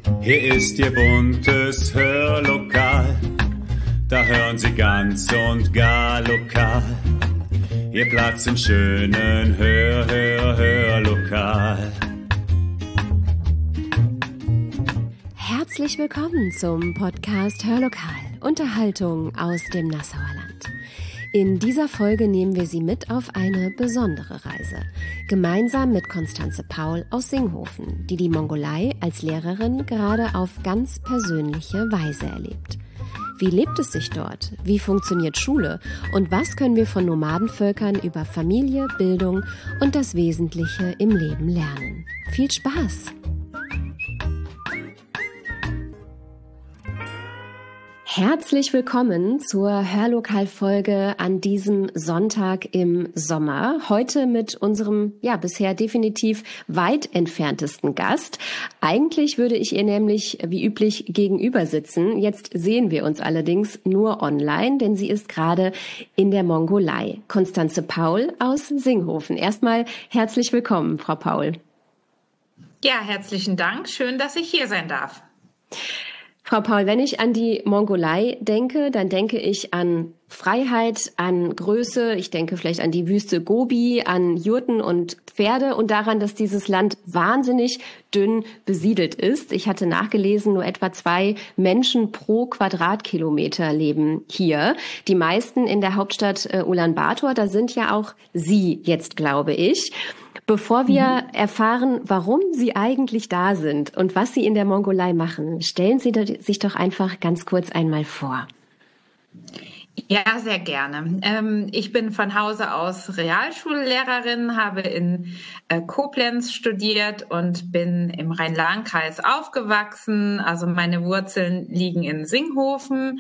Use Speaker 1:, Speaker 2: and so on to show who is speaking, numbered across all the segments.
Speaker 1: Hier ist Ihr buntes Hörlokal, da hören Sie ganz und gar lokal. Ihr Platz im schönen Hörlokal.
Speaker 2: Herzlich willkommen zum Podcast Hörlokal, Unterhaltung aus dem Nassauer Land. In dieser Folge nehmen wir Sie mit auf eine besondere Reise. Gemeinsam mit Constanze Paul aus Singhofen, die die Mongolei als Lehrerin gerade auf ganz persönliche Weise erlebt. Wie lebt es sich dort? Wie funktioniert Schule? Und was können wir von Nomadenvölkern über Familie, Bildung und das Wesentliche im Leben lernen? Viel Spaß! Herzlich willkommen zur Hörlokal-Folge an diesem Sonntag im Sommer. Heute mit unserem, bisher definitiv weit entferntesten Gast. Eigentlich würde ich ihr nämlich wie üblich gegenüber sitzen. Jetzt sehen wir uns allerdings nur online, denn sie ist gerade in der Mongolei. Constanze Paul aus Singhofen. Erstmal herzlich willkommen, Frau Paul.
Speaker 3: Ja, herzlichen Dank. Schön, dass ich hier sein darf.
Speaker 2: Frau Paul, wenn ich an die Mongolei denke, dann denke ich an Freiheit, an Größe, ich denke vielleicht an die Wüste Gobi, an Jurten und Pferde und daran, dass dieses Land wahnsinnig dünn besiedelt ist. Ich hatte nachgelesen, nur etwa 2 Menschen pro Quadratkilometer leben hier. Die meisten in der Hauptstadt Ulaanbaatar, da sind ja auch Sie jetzt, glaube ich. Bevor wir erfahren, warum Sie eigentlich da sind und was Sie in der Mongolei machen, stellen Sie sich doch einfach ganz kurz einmal vor.
Speaker 3: Ja, sehr gerne. Ich bin von Hause aus Realschullehrerin, habe in Koblenz studiert und bin im Rhein-Lahn-Kreis aufgewachsen. Also meine Wurzeln liegen in Singhofen.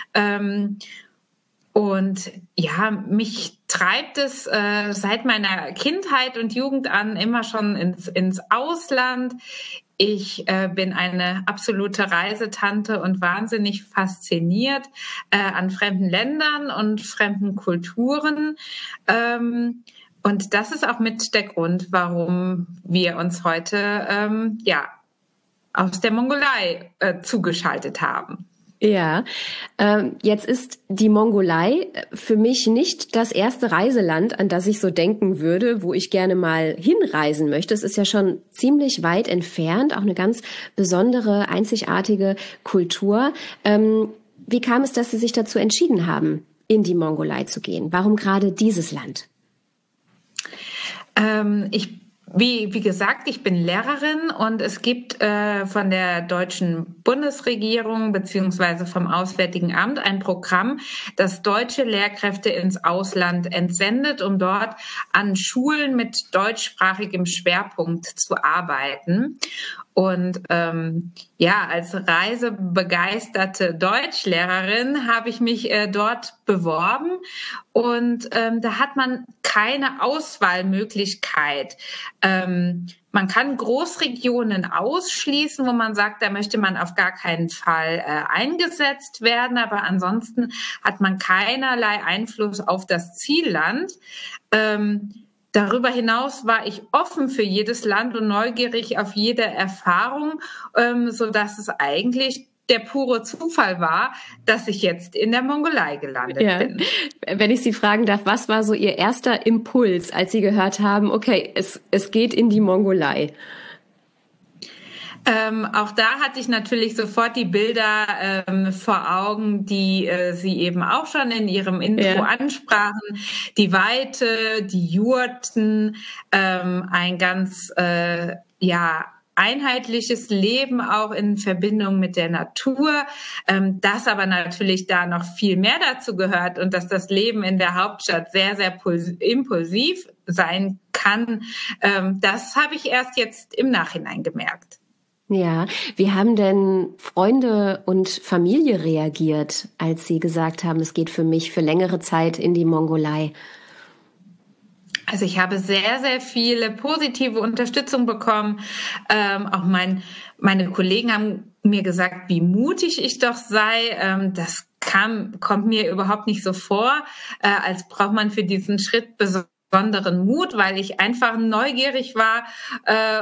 Speaker 3: Und ja, mich treibt es seit meiner Kindheit und Jugend an immer schon ins Ausland. Ich bin eine absolute Reisetante und wahnsinnig fasziniert an fremden Ländern und fremden Kulturen. Und das ist auch mit der Grund, warum wir uns heute aus der Mongolei zugeschaltet haben.
Speaker 2: Ja, jetzt ist die Mongolei für mich nicht das erste Reiseland, an das ich so denken würde, wo ich gerne mal hinreisen möchte. Es ist ja schon ziemlich weit entfernt, auch eine ganz besondere, einzigartige Kultur. Wie kam es, dass Sie sich dazu entschieden haben, in die Mongolei zu gehen? Warum gerade dieses Land?
Speaker 3: Wie gesagt, ich bin Lehrerin und es gibt von der deutschen Bundesregierung beziehungsweise vom Auswärtigen Amt ein Programm, das deutsche Lehrkräfte ins Ausland entsendet, um dort an Schulen mit deutschsprachigem Schwerpunkt zu arbeiten. Und als reisebegeisterte Deutschlehrerin habe ich mich dort beworben und da hat man keine Auswahlmöglichkeit. Man kann Großregionen ausschließen, wo man sagt, da möchte man auf gar keinen Fall eingesetzt werden, aber ansonsten hat man keinerlei Einfluss auf das Zielland. Darüber hinaus war ich offen für jedes Land und neugierig auf jede Erfahrung, so dass es eigentlich der pure Zufall war, dass ich jetzt in der Mongolei gelandet bin.
Speaker 2: Wenn ich Sie fragen darf, was war so Ihr erster Impuls, als Sie gehört haben, okay, es geht in die Mongolei?
Speaker 3: Auch da hatte ich natürlich sofort die Bilder vor Augen, die Sie eben auch schon in Ihrem Intro ansprachen. Die Weite, die Jurten, ein ganz einheitliches Leben auch in Verbindung mit der Natur, dass aber natürlich da noch viel mehr dazu gehört und dass das Leben in der Hauptstadt sehr, sehr impulsiv sein kann. Das habe ich erst jetzt im Nachhinein gemerkt.
Speaker 2: Ja, wie haben denn Freunde und Familie reagiert, als Sie gesagt haben, es geht für mich für längere Zeit in die Mongolei?
Speaker 3: Also ich habe sehr, sehr viele positive Unterstützung bekommen. Auch meine Kollegen haben mir gesagt, wie mutig ich doch sei. Das kommt mir überhaupt nicht so vor, als braucht man für diesen Schritt besonderen Mut, weil ich einfach neugierig war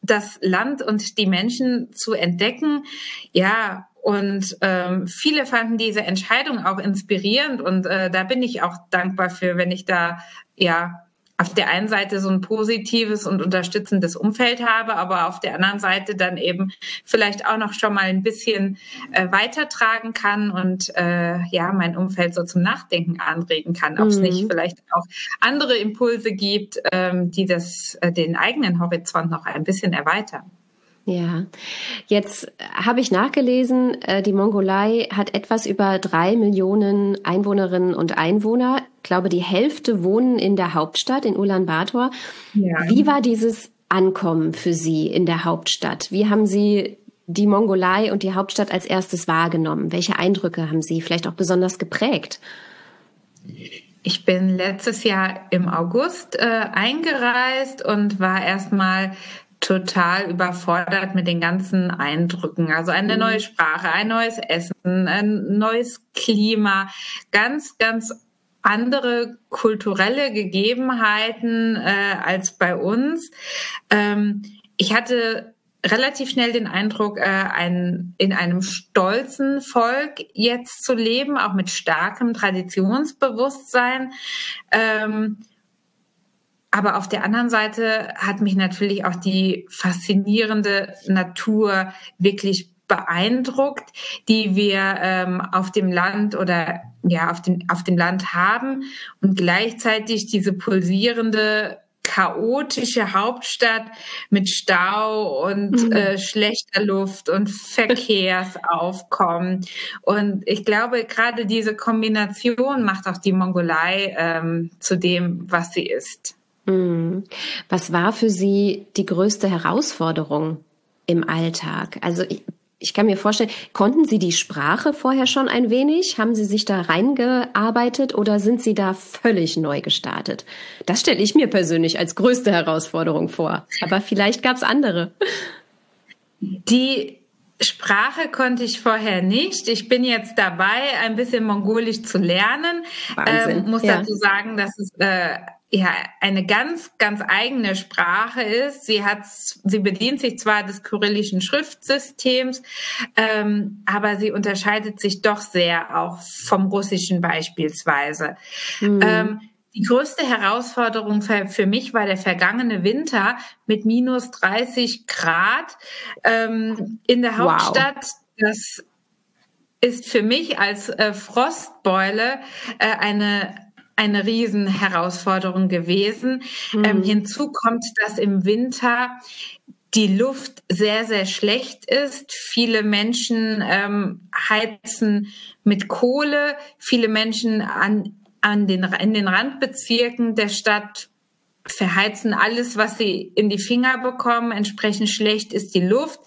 Speaker 3: das Land und die Menschen zu entdecken. Ja, und viele fanden diese Entscheidung auch inspirierend und da bin ich auch dankbar für, wenn ich da auf der einen Seite so ein positives und unterstützendes Umfeld habe, aber auf der anderen Seite dann eben vielleicht auch noch schon mal ein bisschen weitertragen kann und mein Umfeld so zum Nachdenken anregen kann, ob es nicht vielleicht auch andere Impulse gibt, die den eigenen Horizont noch ein bisschen erweitern.
Speaker 2: Ja, jetzt habe ich nachgelesen, die Mongolei hat etwas über 3 Millionen Einwohnerinnen und Einwohner. Ich glaube, die Hälfte wohnen in der Hauptstadt, in Ulaanbaatar. Ja. Wie war dieses Ankommen für Sie in der Hauptstadt? Wie haben Sie die Mongolei und die Hauptstadt als erstes wahrgenommen? Welche Eindrücke haben Sie vielleicht auch besonders geprägt?
Speaker 3: Ich bin letztes Jahr im August eingereist und war erstmal total überfordert mit den ganzen Eindrücken. Also eine neue Sprache, ein neues Essen, ein neues Klima, ganz, ganz andere kulturelle Gegebenheiten als bei uns. Ich hatte relativ schnell den Eindruck, in einem stolzen Volk jetzt zu leben, auch mit starkem Traditionsbewusstsein. Aber auf der anderen Seite hat mich natürlich auch die faszinierende Natur wirklich beeindruckt, die wir auf dem Land oder auf dem Land haben und gleichzeitig diese pulsierende chaotische Hauptstadt mit Stau und schlechter Luft und Verkehrsaufkommen. Und ich glaube, gerade diese Kombination macht auch die Mongolei zu dem, was sie ist.
Speaker 2: Was war für Sie die größte Herausforderung im Alltag? Also ich kann mir vorstellen, konnten Sie die Sprache vorher schon ein wenig? Haben Sie sich da reingearbeitet oder sind Sie da völlig neu gestartet? Das stelle ich mir persönlich als größte Herausforderung vor. Aber vielleicht gab es andere.
Speaker 3: Die Sprache konnte ich vorher nicht. Ich bin jetzt dabei, ein bisschen Mongolisch zu lernen. Muss dazu sagen, dass es eine ganz, ganz eigene Sprache ist. Sie bedient sich zwar des kyrillischen Schriftsystems, aber sie unterscheidet sich doch sehr auch vom Russischen beispielsweise. Die größte Herausforderung für mich war der vergangene Winter mit minus 30 Grad in der Hauptstadt. Wow. Das ist für mich als Frostbeule eine Riesenherausforderung gewesen. Hinzu kommt, dass im Winter die Luft sehr, sehr schlecht ist. Viele Menschen heizen mit Kohle. Viele Menschen in den Randbezirken der Stadt verheizen alles, was sie in die Finger bekommen. Entsprechend schlecht ist die Luft.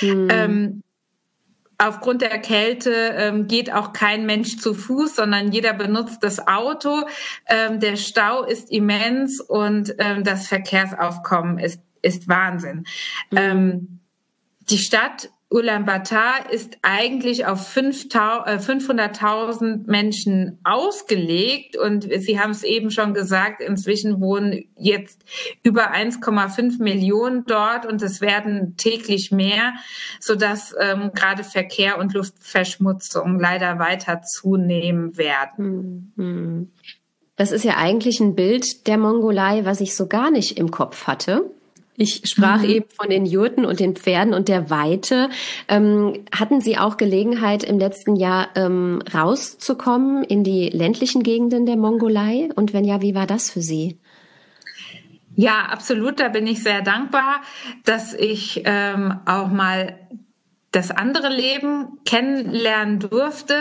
Speaker 3: Aufgrund der Kälte geht auch kein Mensch zu Fuß, sondern jeder benutzt das Auto. Der Stau ist immens und das Verkehrsaufkommen ist Wahnsinn. Die Stadt Ulaanbaatar ist eigentlich auf 500.000 Menschen ausgelegt und Sie haben es eben schon gesagt, inzwischen wohnen jetzt über 1,5 Millionen dort und es werden täglich mehr, sodass gerade Verkehr und Luftverschmutzung leider weiter zunehmen werden.
Speaker 2: Das ist ja eigentlich ein Bild der Mongolei, was ich so gar nicht im Kopf hatte. Ich sprach eben von den Jurten und den Pferden und der Weite. Hatten Sie auch Gelegenheit, im letzten Jahr rauszukommen in die ländlichen Gegenden der Mongolei? Und wenn ja, wie war das für Sie?
Speaker 3: Ja, absolut. Da bin ich sehr dankbar, dass ich auch mal das andere Leben kennenlernen durfte.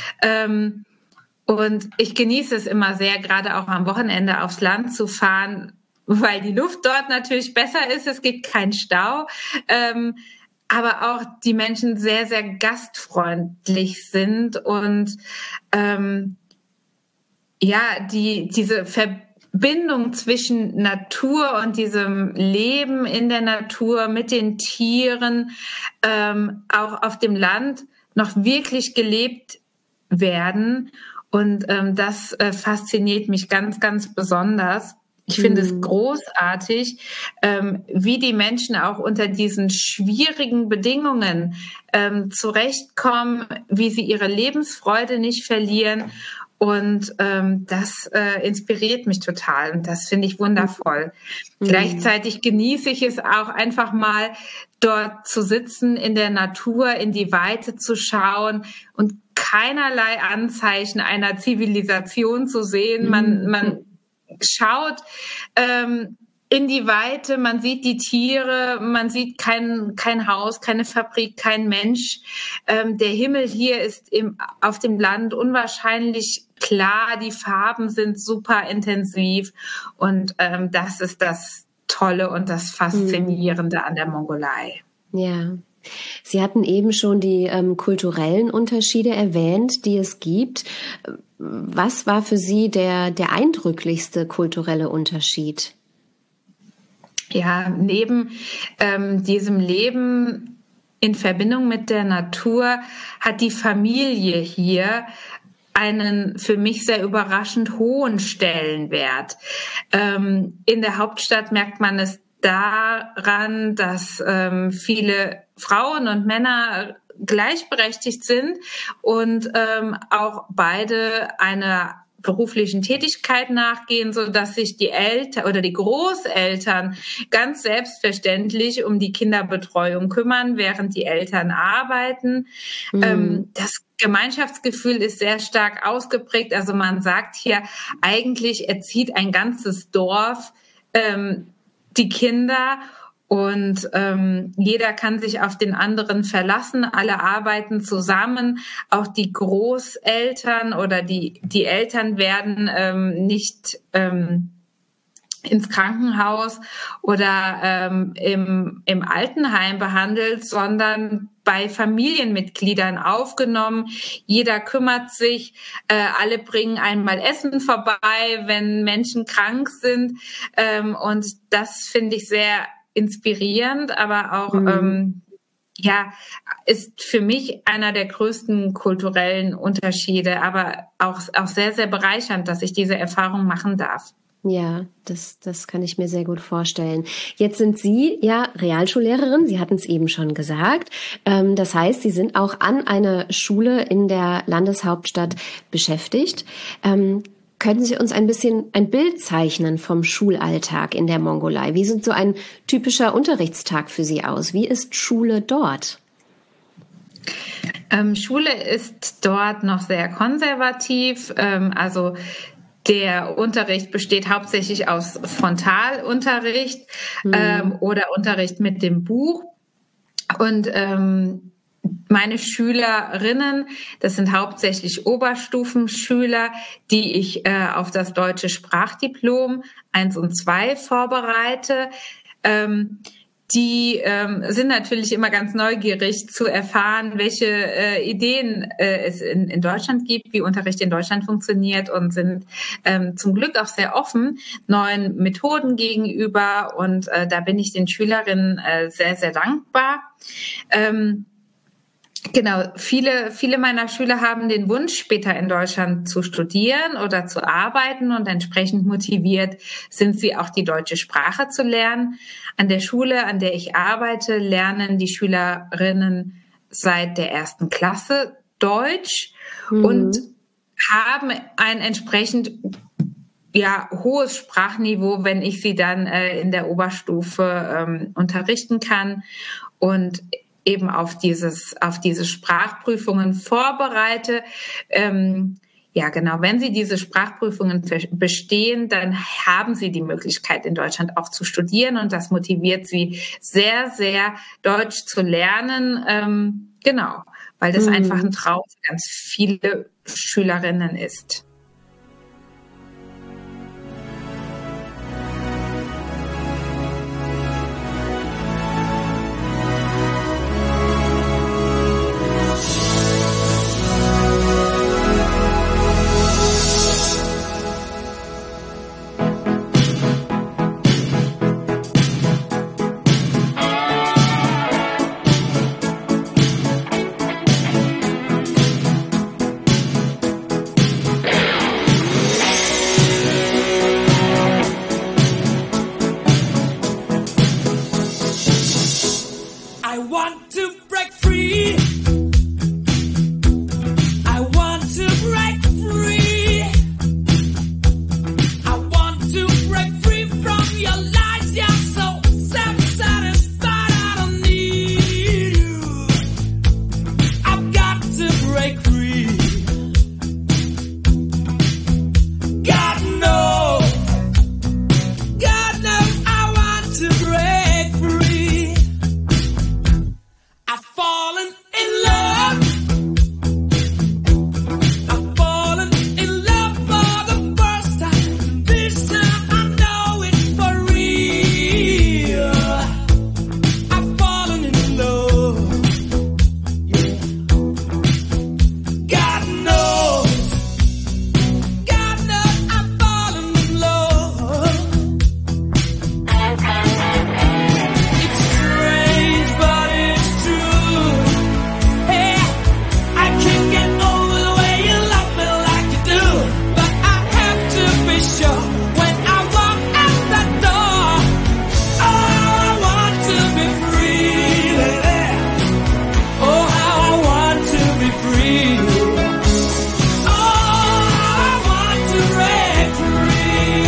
Speaker 3: Und ich genieße es immer sehr, gerade auch am Wochenende aufs Land zu fahren, weil die Luft dort natürlich besser ist, es gibt keinen Stau, aber auch die Menschen sehr, sehr gastfreundlich sind und diese Verbindung zwischen Natur und diesem Leben in der Natur mit den Tieren auch auf dem Land noch wirklich gelebt werden und das fasziniert mich ganz, ganz besonders. Ich finde es großartig, wie die Menschen auch unter diesen schwierigen Bedingungen zurechtkommen, wie sie ihre Lebensfreude nicht verlieren. Und das inspiriert mich total und das finde ich wundervoll. Gleichzeitig genieße ich es auch einfach mal, dort zu sitzen, in der Natur, in die Weite zu schauen und keinerlei Anzeichen einer Zivilisation zu sehen. Man schaut in die Weite, man sieht die Tiere, man sieht kein Haus, keine Fabrik, kein Mensch. Der Himmel hier ist auf dem Land unwahrscheinlich klar, die Farben sind super intensiv und das ist das Tolle und das Faszinierende an der Mongolei.
Speaker 2: Ja. Sie hatten eben schon die kulturellen Unterschiede erwähnt, die es gibt. Was war für Sie der eindrücklichste kulturelle Unterschied?
Speaker 3: Ja, neben diesem Leben in Verbindung mit der Natur hat die Familie hier einen für mich sehr überraschend hohen Stellenwert. In der Hauptstadt merkt man es daran, dass viele Frauen und Männer gleichberechtigt sind und auch beide einer beruflichen Tätigkeit nachgehen, so dass sich die Eltern oder die Großeltern ganz selbstverständlich um die Kinderbetreuung kümmern, während die Eltern arbeiten. Das Gemeinschaftsgefühl ist sehr stark ausgeprägt. Also man sagt hier, eigentlich erzieht ein ganzes Dorf die Kinder und jeder kann sich auf den anderen verlassen. Alle arbeiten zusammen. Auch die Großeltern oder die Eltern werden nicht ins Krankenhaus oder im Altenheim behandelt, sondern bei Familienmitgliedern aufgenommen. Jeder kümmert sich, alle bringen einmal Essen vorbei, wenn Menschen krank sind. Und das finde ich sehr inspirierend, aber auch ist für mich einer der größten kulturellen Unterschiede, aber auch sehr, sehr bereichernd, dass ich diese Erfahrung machen darf.
Speaker 2: Ja, das kann ich mir sehr gut vorstellen. Jetzt sind Sie ja Realschullehrerin, Sie hatten es eben schon gesagt. Das heißt, Sie sind auch an einer Schule in der Landeshauptstadt beschäftigt. Können Sie uns ein Bild zeichnen vom Schulalltag in der Mongolei? Wie sieht so ein typischer Unterrichtstag für Sie aus? Wie ist Schule dort?
Speaker 3: Schule ist dort noch sehr konservativ. Also der Unterricht besteht hauptsächlich aus Frontalunterricht oder Unterricht mit dem Buch. Und meine Schülerinnen, das sind hauptsächlich Oberstufenschüler, die ich auf das deutsche Sprachdiplom 1 und 2 vorbereite. Die sind natürlich immer ganz neugierig zu erfahren, welche Ideen es in Deutschland gibt, wie Unterricht in Deutschland funktioniert und sind zum Glück auch sehr offen neuen Methoden gegenüber. Und da bin ich den Schülerinnen sehr, sehr dankbar. Genau, viele meiner Schüler haben den Wunsch, später in Deutschland zu studieren oder zu arbeiten und entsprechend motiviert sind sie auch, die deutsche Sprache zu lernen. An der Schule, an der ich arbeite, lernen die Schülerinnen seit der 1. Klasse Deutsch und haben ein entsprechend hohes Sprachniveau, wenn ich sie dann in der Oberstufe unterrichten kann und eben auf diese Sprachprüfungen vorbereite. Genau, wenn Sie diese Sprachprüfungen bestehen, dann haben Sie die Möglichkeit, in Deutschland auch zu studieren und das motiviert Sie sehr, sehr, Deutsch zu lernen. Weil das einfach ein Traum für ganz viele Schülerinnen ist.
Speaker 4: I want to break free. I want to break free. I want to break free from your lies. You're so self-satisfied. I don't need you. I've got to break free. God knows I want to break free. I've fallen in love. I've fallen in love for the first time. This time I know it's for real. I've fallen in love. Yeah. God knows I've fallen in love. It's strange, but it's true. Hey, I can't get over the way you love me like you do. But I have to be sure when I walk out that door. Oh, I want to be free, baby. Oh, how I want to be free. Oh, I want to break free.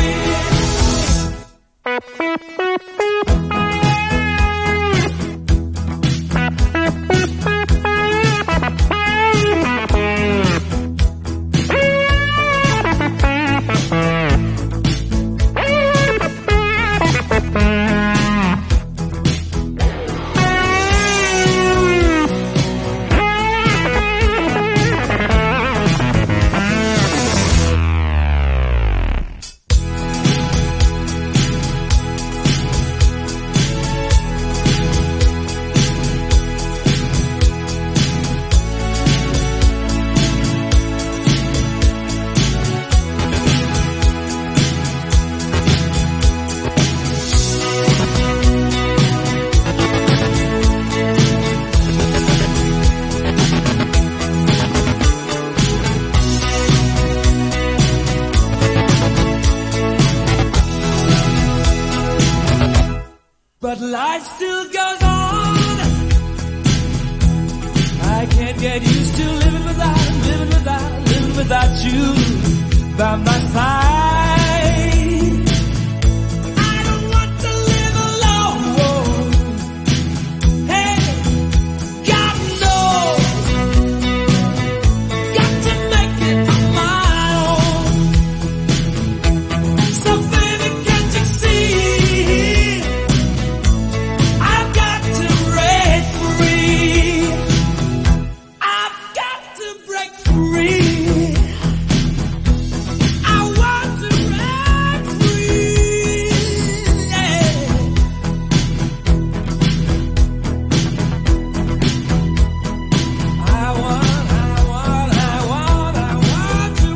Speaker 4: But life still goes on. I can't get used to living without you by my side. I don't want to live alone. Hey, God knows, got to make it on my own. So baby, can't you see? I've got to break free. I've got to break free. I want to break free. Yeah. I want to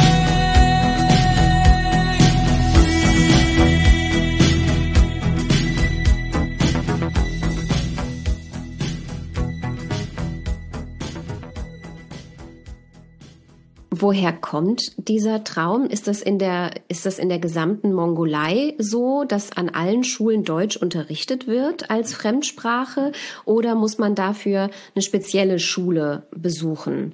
Speaker 2: Woher kommt dieser Traum? Ist das in der gesamten Mongolei so, dass an allen Schulen Deutsch unterrichtet wird als Fremdsprache, oder muss man dafür eine spezielle Schule besuchen?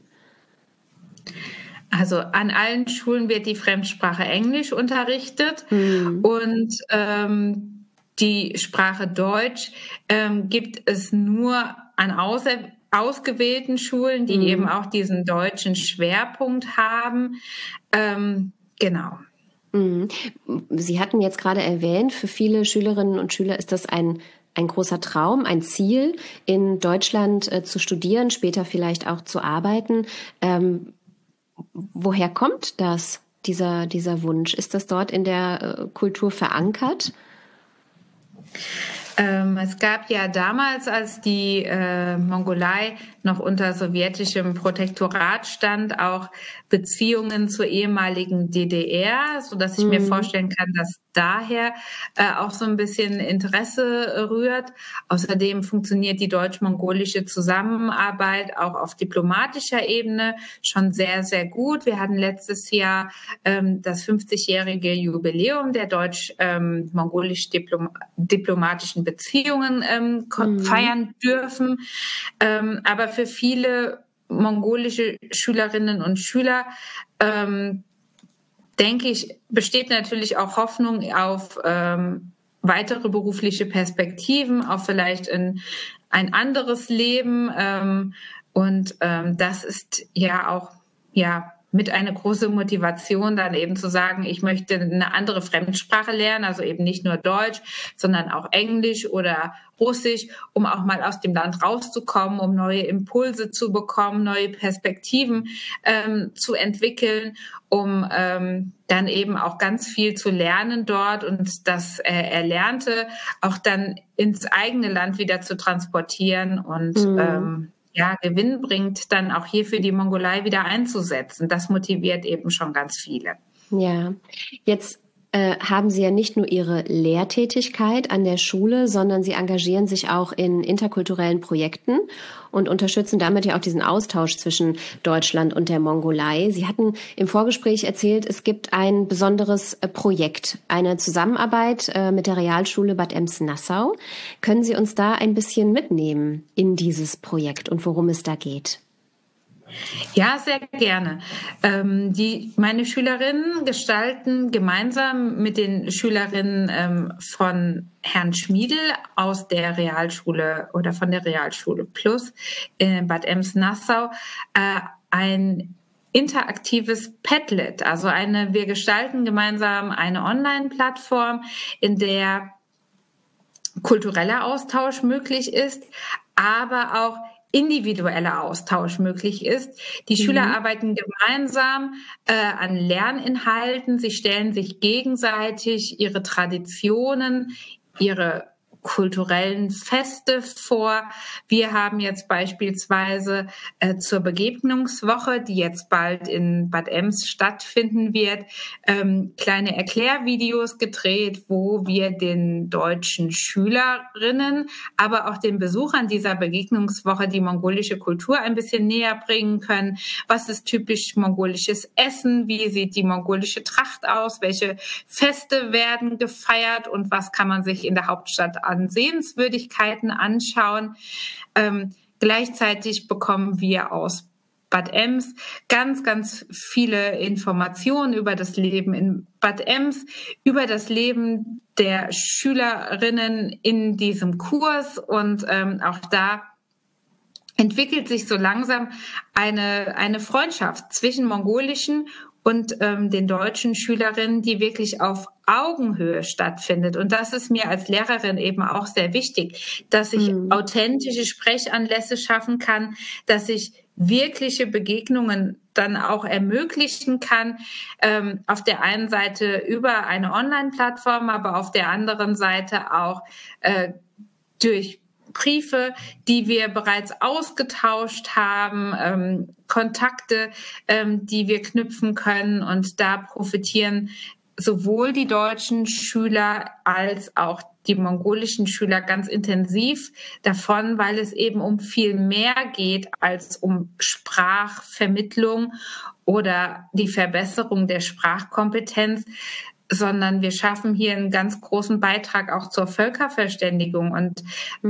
Speaker 3: Also an allen Schulen wird die Fremdsprache Englisch unterrichtet und die Sprache Deutsch gibt es nur an ausgewählten Schulen, die eben auch diesen deutschen Schwerpunkt haben. Genau.
Speaker 2: Sie hatten jetzt gerade erwähnt, für viele Schülerinnen und Schüler ist das ein großer Traum, ein Ziel, in Deutschland zu studieren, später vielleicht auch zu arbeiten. Woher kommt das, dieser Wunsch? Ist das dort in der Kultur verankert?
Speaker 3: Es gab ja damals, als die Mongolei noch unter sowjetischem Protektorat stand, auch Beziehungen zur ehemaligen DDR, so dass ich mir vorstellen kann, dass daher auch so ein bisschen Interesse rührt. Außerdem funktioniert die deutsch-mongolische Zusammenarbeit auch auf diplomatischer Ebene schon sehr, sehr gut. Wir hatten letztes Jahr das 50-jährige Jubiläum der deutsch-mongolisch-diplomatischen Beziehungen feiern dürfen. Aber für viele mongolische Schülerinnen und Schüler, denke ich, besteht natürlich auch Hoffnung auf weitere berufliche Perspektiven, auf vielleicht ein anderes Leben. Und das ist ja auch mit einer großen Motivation, dann eben zu sagen, ich möchte eine andere Fremdsprache lernen, also eben nicht nur Deutsch, sondern auch Englisch oder Russisch, um auch mal aus dem Land rauszukommen, um neue Impulse zu bekommen, neue Perspektiven zu entwickeln, um dann eben auch ganz viel zu lernen dort und das Erlernte auch dann ins eigene Land wieder zu transportieren und Gewinn bringt, dann auch hier für die Mongolei wieder einzusetzen. Das motiviert eben schon ganz viele.
Speaker 2: Ja, jetzt haben Sie ja nicht nur Ihre Lehrtätigkeit an der Schule, sondern Sie engagieren sich auch in interkulturellen Projekten und unterstützen damit ja auch diesen Austausch zwischen Deutschland und der Mongolei. Sie hatten im Vorgespräch erzählt, es gibt ein besonderes Projekt, eine Zusammenarbeit mit der Realschule Bad Ems-Nassau. Können Sie uns da ein bisschen mitnehmen in dieses Projekt und worum es da geht?
Speaker 3: Ja, sehr gerne. Meine Schülerinnen gestalten gemeinsam mit den Schülerinnen von Herrn Schmiedel aus der Realschule oder von der Realschule Plus in Bad Ems-Nassau ein interaktives Padlet. Also wir gestalten gemeinsam eine Online-Plattform, in der kultureller Austausch möglich ist, aber auch individueller Austausch möglich ist. Die Schüler arbeiten gemeinsam an Lerninhalten. Sie stellen sich gegenseitig ihre Traditionen, ihre kulturellen Feste vor. Wir haben jetzt beispielsweise zur Begegnungswoche, die jetzt bald in Bad Ems stattfinden wird, kleine Erklärvideos gedreht, wo wir den deutschen Schülerinnen, aber auch den Besuchern dieser Begegnungswoche die mongolische Kultur ein bisschen näher bringen können. Was ist typisch mongolisches Essen? Wie sieht die mongolische Tracht aus? Welche Feste werden gefeiert? Und was kann man sich in der Hauptstadt an Sehenswürdigkeiten anschauen. Gleichzeitig bekommen wir aus Bad Ems ganz, ganz viele Informationen über das Leben in Bad Ems, über das Leben der Schülerinnen in diesem Kurs und auch da entwickelt sich so langsam eine Freundschaft zwischen mongolischen und den deutschen Schülerinnen, die wirklich auf Augenhöhe stattfindet. Und das ist mir als Lehrerin eben auch sehr wichtig, dass ich authentische Sprechanlässe schaffen kann, dass ich wirkliche Begegnungen dann auch ermöglichen kann, auf der einen Seite über eine Online-Plattform, aber auf der anderen Seite auch durch Briefe, die wir bereits ausgetauscht haben, Kontakte, die wir knüpfen können. Und da profitieren sowohl die deutschen Schüler als auch die mongolischen Schüler ganz intensiv davon, weil es eben um viel mehr geht als um Sprachvermittlung oder die Verbesserung der Sprachkompetenz, sondern wir schaffen hier einen ganz großen Beitrag auch zur Völkerverständigung. Und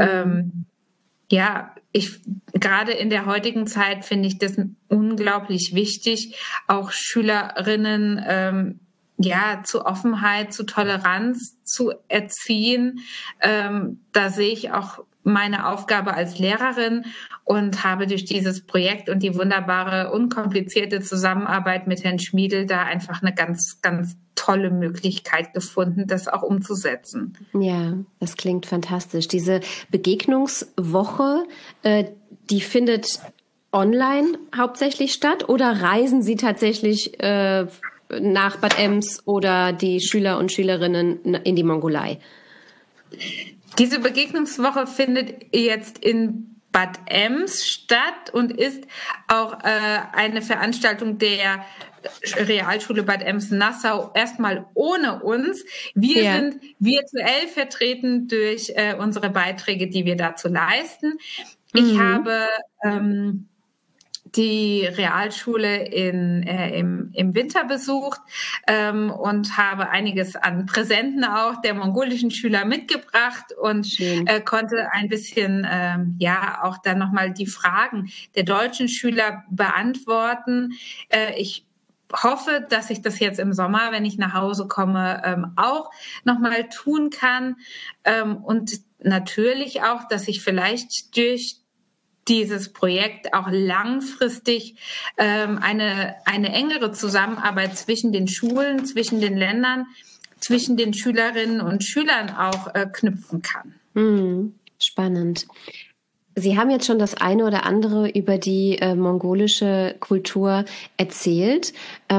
Speaker 3: gerade in der heutigen Zeit finde ich das unglaublich wichtig, auch Schülerinnen zu Offenheit, zu Toleranz zu erziehen. Da sehe ich auch meine Aufgabe als Lehrerin und habe durch dieses Projekt und die wunderbare, unkomplizierte Zusammenarbeit mit Herrn Schmiedel da einfach eine ganz, ganz tolle Möglichkeit gefunden, das auch umzusetzen.
Speaker 2: Ja, das klingt fantastisch. Diese Begegnungswoche, die findet online hauptsächlich statt oder reisen Sie tatsächlich nach Bad Ems oder die Schüler und Schülerinnen in die Mongolei?
Speaker 3: Diese Begegnungswoche findet jetzt in Bad Ems statt und ist auch eine Veranstaltung der Realschule Bad Ems-Nassau erstmal ohne uns. Wir sind virtuell vertreten durch unsere Beiträge, die wir dazu leisten. Ich habe die Realschule im Winter besucht und habe einiges an Präsenten auch der mongolischen Schüler mitgebracht und konnte ein bisschen auch dann nochmal die Fragen der deutschen Schüler beantworten. Ich hoffe, dass ich das jetzt im Sommer, wenn ich nach Hause komme, auch nochmal tun kann. Und natürlich auch, dass ich vielleicht durch dieses Projekt auch langfristig eine engere Zusammenarbeit zwischen den Schulen, zwischen den Ländern, zwischen den Schülerinnen und Schülern auch knüpfen kann.
Speaker 2: Spannend. Sie haben jetzt schon das eine oder andere über die mongolische Kultur erzählt.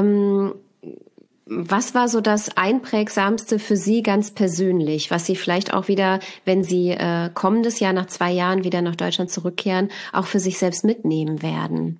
Speaker 2: Was war so das Einprägsamste für Sie ganz persönlich, was Sie vielleicht auch wieder, wenn Sie kommendes Jahr nach 2 Jahren wieder nach Deutschland zurückkehren, auch für sich selbst mitnehmen werden?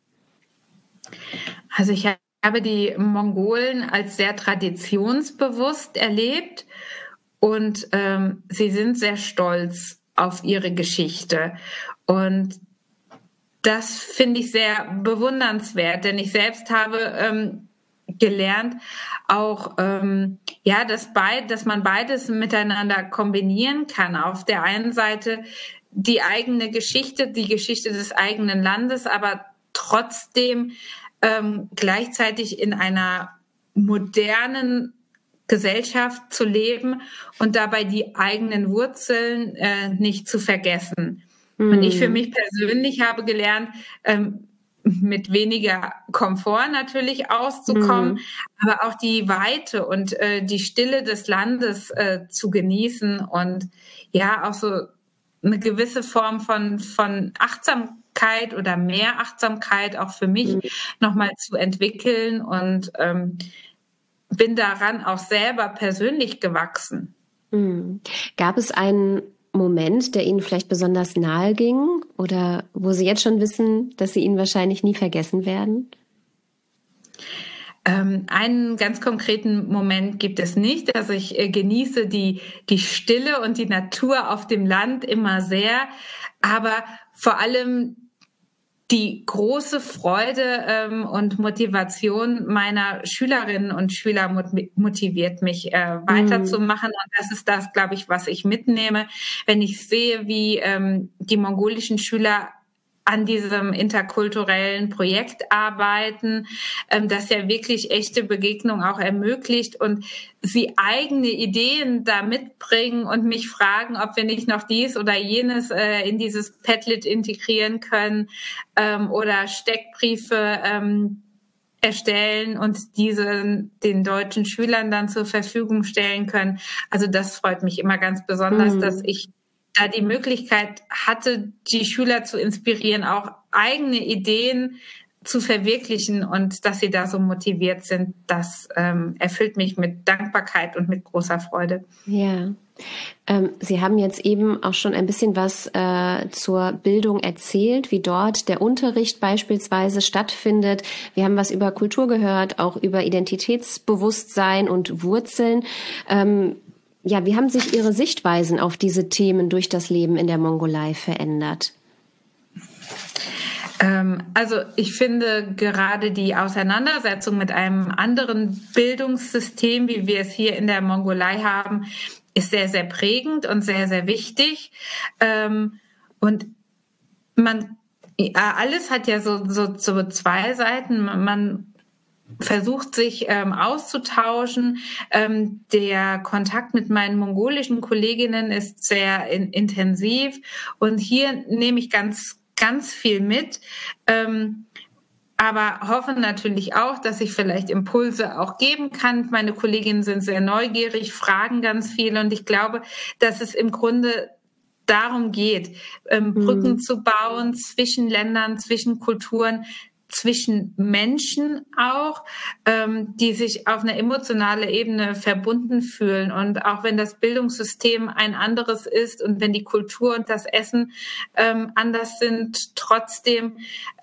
Speaker 3: Also ich habe die Mongolen als sehr traditionsbewusst erlebt und sie sind sehr stolz auf ihre Geschichte. Und das finde ich sehr bewundernswert, denn ich selbst habe gelernt, auch dass man beides miteinander kombinieren kann. Auf der einen Seite die eigene Geschichte, die Geschichte des eigenen Landes, aber trotzdem gleichzeitig in einer modernen Gesellschaft zu leben und dabei die eigenen Wurzeln nicht zu vergessen. Und ich für mich persönlich habe gelernt, mit weniger Komfort natürlich auszukommen, aber auch die Weite und die Stille des Landes zu genießen und ja auch so eine gewisse Form von Achtsamkeit oder mehr Achtsamkeit auch für mich nochmal zu entwickeln und bin daran auch selber persönlich gewachsen.
Speaker 2: Gab es einen Moment, der Ihnen vielleicht besonders nahe ging oder wo Sie jetzt schon wissen, dass Sie ihn wahrscheinlich nie vergessen werden?
Speaker 3: Einen ganz konkreten Moment gibt es nicht. Also ich genieße die Stille und die Natur auf dem Land immer sehr, aber vor allem die große Freude und Motivation meiner Schülerinnen und Schüler motiviert mich, weiterzumachen. Und das ist das, glaube ich, was ich mitnehme, wenn ich sehe, wie die mongolischen Schüler an diesem interkulturellen Projekt arbeiten, das ja wirklich echte Begegnung auch ermöglicht und sie eigene Ideen da mitbringen und mich fragen, ob wir nicht noch dies oder jenes in dieses Padlet integrieren können oder Steckbriefe erstellen und diese den deutschen Schülern dann zur Verfügung stellen können. Also das freut mich immer ganz besonders, dass ich da die Möglichkeit hatte, die Schüler zu inspirieren, auch eigene Ideen zu verwirklichen und dass sie da so motiviert sind, das erfüllt mich mit Dankbarkeit und mit großer Freude.
Speaker 2: Ja, Sie haben jetzt eben auch schon ein bisschen was zur Bildung erzählt, wie dort der Unterricht beispielsweise stattfindet. Wir haben was über Kultur gehört, auch über Identitätsbewusstsein und Wurzeln. Ja, wie haben sich Ihre Sichtweisen auf diese Themen durch das Leben in der Mongolei verändert?
Speaker 3: Also ich finde gerade die Auseinandersetzung mit einem anderen Bildungssystem, wie wir es hier in der Mongolei haben, ist sehr, sehr prägend und sehr, sehr wichtig. Und alles hat ja so 2 Seiten. Man versucht sich auszutauschen. Der Kontakt mit meinen mongolischen Kolleginnen ist sehr intensiv und hier nehme ich ganz viel mit, aber hoffe natürlich auch, dass ich vielleicht Impulse auch geben kann. Meine Kolleginnen sind sehr neugierig, fragen ganz viel und ich glaube, dass es im Grunde darum geht, Brücken zu bauen zwischen Ländern, zwischen Kulturen, zwischen Menschen auch, die sich auf einer emotionalen Ebene verbunden fühlen. Und auch wenn das Bildungssystem ein anderes ist und wenn die Kultur und das Essen anders sind, trotzdem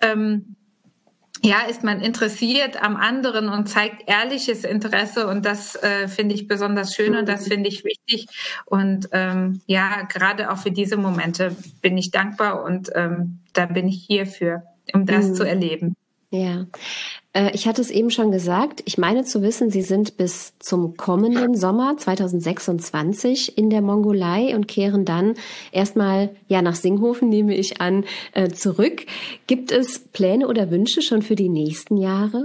Speaker 3: ist man interessiert am anderen und zeigt ehrliches Interesse. Und das finde ich besonders schön und das finde ich wichtig. Und gerade auch für diese Momente bin ich dankbar und da bin ich hier für. um das zu erleben.
Speaker 2: Ja, ich hatte es eben schon gesagt, ich meine zu wissen, Sie sind bis zum kommenden Sommer 2026 in der Mongolei und kehren dann erstmal nach Singhofen, nehme ich an, zurück. Gibt es Pläne oder Wünsche schon für die nächsten Jahre?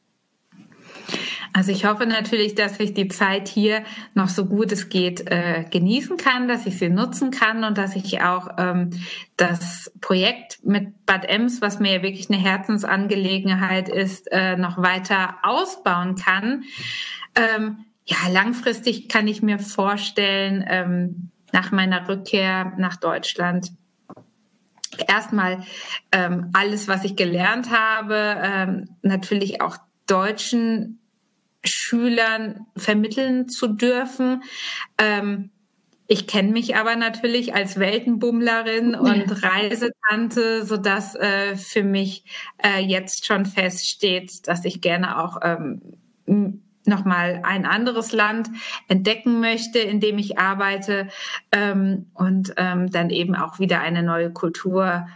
Speaker 3: Also ich hoffe natürlich, dass ich die Zeit hier noch so gut es geht genießen kann, dass ich sie nutzen kann und dass ich auch das Projekt mit Bad Ems, was mir ja wirklich eine Herzensangelegenheit ist, noch weiter ausbauen kann. Langfristig kann ich mir vorstellen, nach meiner Rückkehr nach Deutschland erstmal alles, was ich gelernt habe, natürlich auch deutschen Schülern vermitteln zu dürfen. Ich kenne mich aber natürlich als Weltenbummlerin und Reisetante, sodass für mich jetzt schon feststeht, dass ich gerne auch nochmal ein anderes Land entdecken möchte, in dem ich arbeite und dann eben auch wieder eine neue Kultur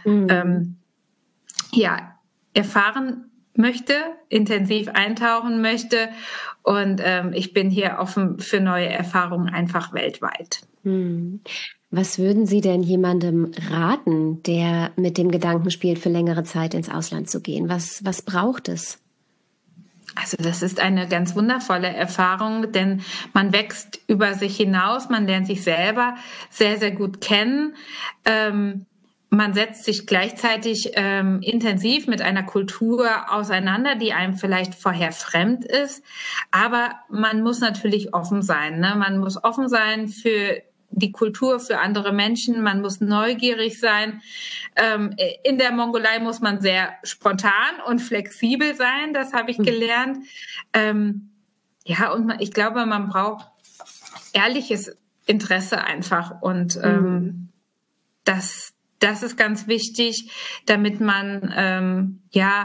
Speaker 3: erfahren möchte, intensiv eintauchen möchte und ich bin hier offen für neue Erfahrungen einfach weltweit.
Speaker 2: Was würden Sie denn jemandem raten, der mit dem Gedanken spielt, für längere Zeit ins Ausland zu gehen? Was braucht es?
Speaker 3: Also das ist eine ganz wundervolle Erfahrung, denn man wächst über sich hinaus, man lernt sich selber sehr, sehr gut kennen. Man setzt sich gleichzeitig intensiv mit einer Kultur auseinander, die einem vielleicht vorher fremd ist. Aber man muss natürlich offen sein, ne? Man muss offen sein für die Kultur, für andere Menschen. Man muss neugierig sein. In der Mongolei muss man sehr spontan und flexibel sein. Das habe ich gelernt. Und ich glaube, man braucht ehrliches Interesse einfach. Und das ist ganz wichtig, damit man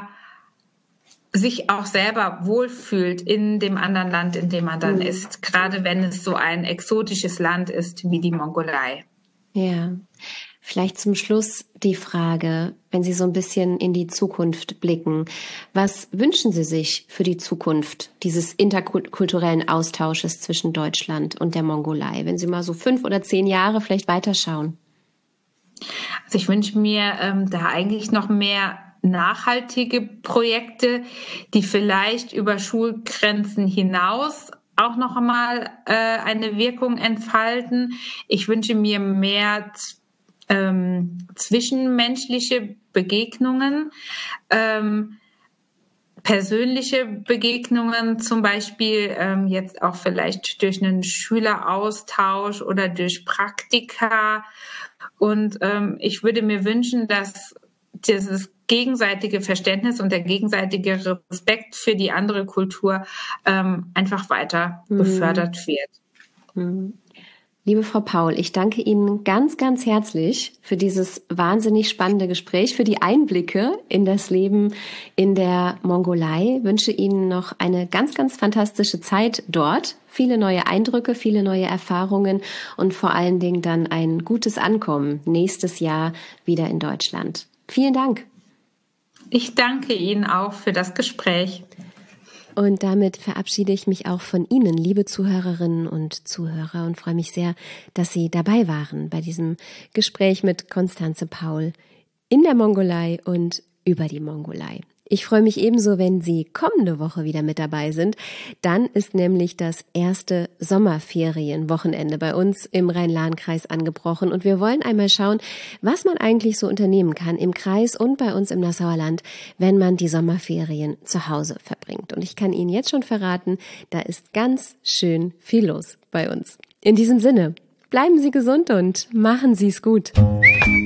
Speaker 3: sich auch selber wohlfühlt in dem anderen Land, in dem man dann ist. Gerade wenn es so ein exotisches Land ist wie die Mongolei.
Speaker 2: Ja, vielleicht zum Schluss die Frage, wenn Sie so ein bisschen in die Zukunft blicken. Was wünschen Sie sich für die Zukunft dieses interkulturellen Austausches zwischen Deutschland und der Mongolei? Wenn Sie mal so 5 oder 10 Jahre vielleicht weiterschauen.
Speaker 3: Also ich wünsche mir da eigentlich noch mehr nachhaltige Projekte, die vielleicht über Schulgrenzen hinaus auch noch einmal eine Wirkung entfalten. Ich wünsche mir mehr zwischenmenschliche Begegnungen, persönliche Begegnungen, zum Beispiel jetzt auch vielleicht durch einen Schüleraustausch oder durch Praktika. Und ich würde mir wünschen, dass dieses gegenseitige Verständnis und der gegenseitige Respekt für die andere Kultur einfach weiter befördert wird.
Speaker 2: Liebe Frau Paul, ich danke Ihnen ganz, ganz herzlich für dieses wahnsinnig spannende Gespräch, für die Einblicke in das Leben in der Mongolei. Ich wünsche Ihnen noch eine ganz, ganz fantastische Zeit dort. Viele neue Eindrücke, viele neue Erfahrungen und vor allen Dingen dann ein gutes Ankommen nächstes Jahr wieder in Deutschland. Vielen Dank.
Speaker 3: Ich danke Ihnen auch für das Gespräch.
Speaker 2: Und damit verabschiede ich mich auch von Ihnen, liebe Zuhörerinnen und Zuhörer, und freue mich sehr, dass Sie dabei waren bei diesem Gespräch mit Constanze Paul in der Mongolei und über die Mongolei. Ich freue mich ebenso, wenn Sie kommende Woche wieder mit dabei sind. Dann ist nämlich das erste Sommerferienwochenende bei uns im Rhein-Lahn-Kreis angebrochen und wir wollen einmal schauen, was man eigentlich so unternehmen kann im Kreis und bei uns im Nassauer Land, wenn man die Sommerferien zu Hause verbringt. Und ich kann Ihnen jetzt schon verraten, da ist ganz schön viel los bei uns. In diesem Sinne, bleiben Sie gesund und machen Sie es gut.